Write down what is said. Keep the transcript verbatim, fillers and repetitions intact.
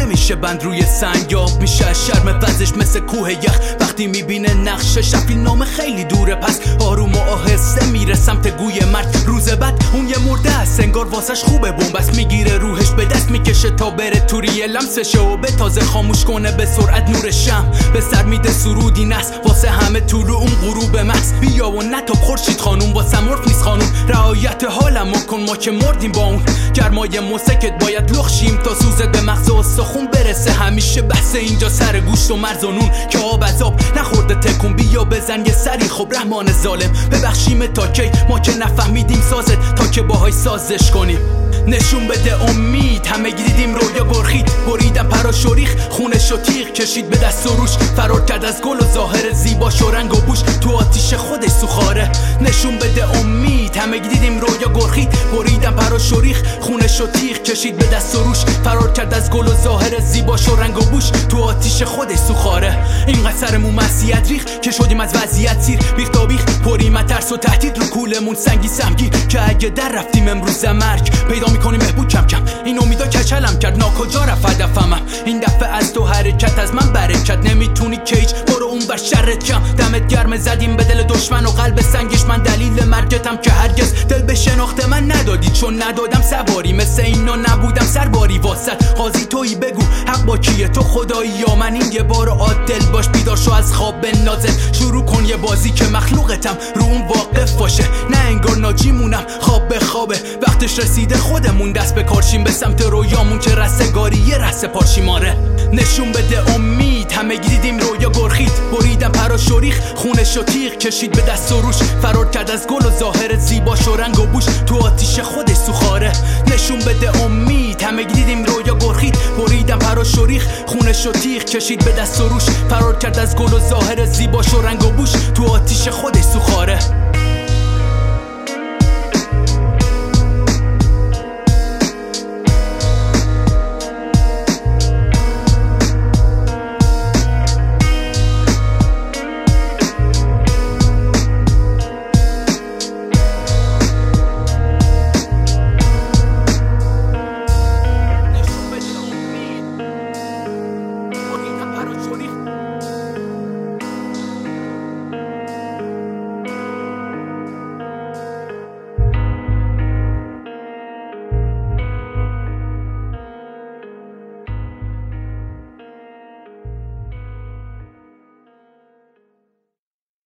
نمیشه بند روی سنگاب میشه از شرم وزش مثل کوه یخ وقتی میبینه نقش شفیل نام خیلی دوره پس آروم و آهسته میره سمت گوی مرد روز بعد اون یه مرده است انگار واسش خوبه بومبست میگیره روحش به دست میکشه تا بره توری لمسشه و به تازه خاموش کنه به سرعت نور شم به سر میده سرودی نست واسه همه طول اون غروب محض بیا و نتاب خورشید خانوم واسه مرف نیست خانوم رعایت حالمو کن ما که مردیم با اون گرمای موسکت باید لخشیم تا سوزت به مغز و استخون برسه همیشه بحث اینجا سر گوشت و مرز و نون که آب از آب نخورده تکون بیا بزن یه سری خب رحمان ظالم ببخشیم تا کی ما که نفهمیدیم سازت تا که باهای سازش کنیم نشون بده امید همه دیدیم رویا گرخید بریدم پراشوریخ خونش و تیغ کشید به دست و روش فرار کرد از گل و ظاهر زیباش و رنگ و بوش تو آتیش خودش سوخاره نشون بده امید همه دیدیم رویا گرخید بریدم پراشوریخ خونش و تیغ کشید به دست و روش فرار کرد از گل و ظاهر زیباش و رنگ و بوش تو آتیش خودش سوخاره این سرمون مسیحیت ریخ که شدیم از وضعیت سیر بیخ تا بیخ پریم ترس و تهدید رو کولمون سنگی سمگیر که اگه در رفتیم امروز مرگ پیدا میکنیم بهبود کم کم این امیدا کچلم کرد ناکجا رفت هدفمم این دفعه از تو حرکت از من برکت نمیتونی کیج برو اون بر شرت کم دمت گرم زدیم به دل دشمن و قلب سنگش من دلیل مرگتم که هرگز دل به شناخت من ندادی چون ندادم سواری مثل اینا نبودم سرباری واسط قاضی تویی بگو حق با کیه تو خدایی یا من این یه بار عادل باش بیدار شو از خواب نازل شروع کن یه بازی که مخلوقتم رو اون واقف باشه نه انگار ناجی مونم خواب به خوابه وقتش رسیده خودمون دست به کارشیم به سمت رویامون که رستگاری یه رست پارشیماره نشون بده امید همه دیدیم رویا گرخید بریدم پراشوریخ خونش و تیغ کشید به دست و روش فرار کرد از گل و ظاهر زیباش و رنگ و بوش تو آتیش خودش سوخاره نشون بده امید همه دیدیم رویا گرخید بریدم پراشوریخ خونش و تیغ کشید به دست و روش فرار کرد از گل و ظاهر زیباش و رنگ و بوش تو آتیش خودش سوخاره